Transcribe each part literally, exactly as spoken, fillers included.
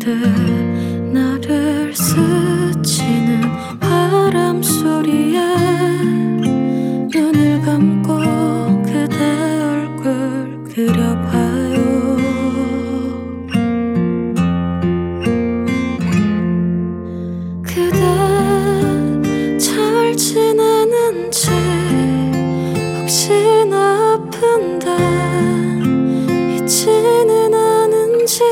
듯 나를 스치는 바람 소리에 눈을 감고 그대 얼굴 그려봐요. 그대 잘 지내는지 혹시나 아픈데 잊지는 않은지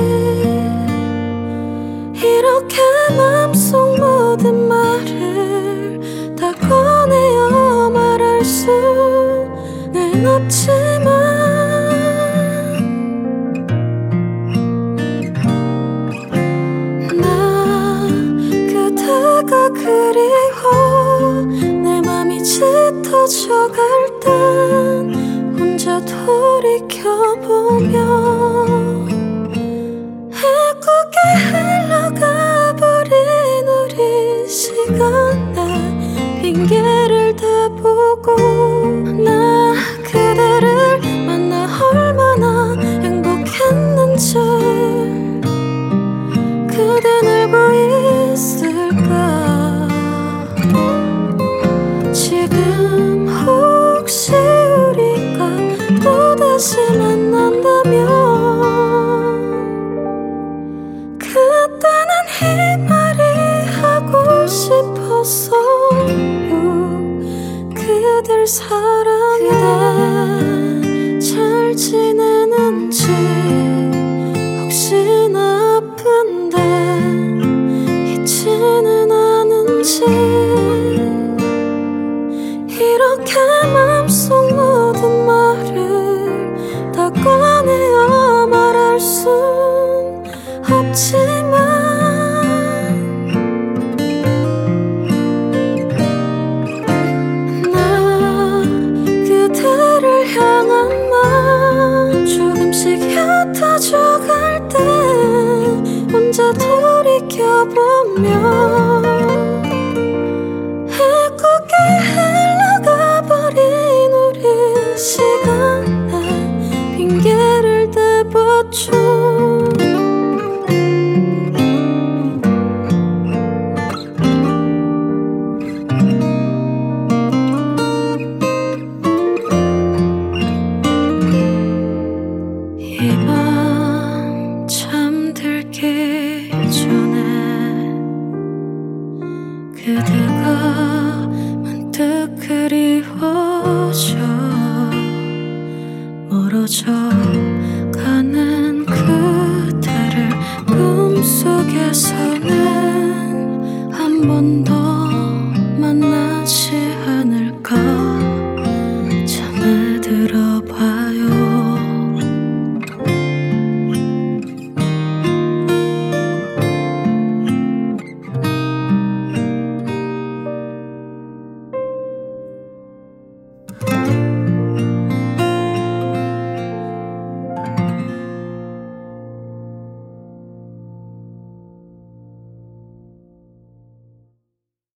이렇게 맘속 모든 말을 다 꺼내어 말할 수는 없지만 나 그대가 그리워 내 맘이 짙어져갈 땐 혼자 돌이켜보며 애꿎게 흘러가버린 우리 시간에 핑계를 대보고 나 그대를 만나 얼마나 행복했는지 그댄 알고 있을까. 지금 혹시 우리가 또다시 만난다면 그때는 이 말이 하고 싶었어요. 그댈 사랑해. 그대 잘 지내는지 혹시나 아픈데 잊지는 않은지 이렇게 맘속 모든 말을 다 꺼내어 말할 순 없지만 나 그대를 향한 마음 조금씩 옅어져갈 때 혼자 돌이켜보며 애꿎게 흘러가버린 우리 시간에 핑계를 대봤죠. 이 밤 잠들기 전에 그대가 문득 그리워져 멀어져 가는 그대를 꿈속에서는 한 번 더